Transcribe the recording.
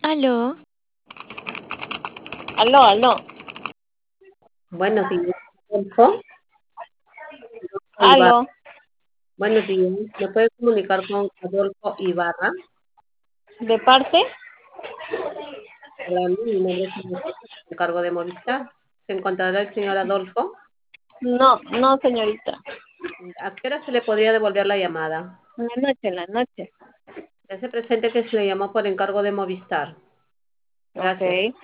Aló, Aló. Buenos días, Adolfo. Ibarra. Aló. Buenos días. ¿Me puede comunicar con Adolfo Ibarra? ¿De parte? Hola, mi nombre es Adolfo, en cargo de Movistar. ¿Se encontrará el señor Adolfo? No, señorita. ¿A qué hora se le podría devolver la llamada? En la noche. Ya se presente que se le llamó por encargo de Movistar. Ok. Gracias.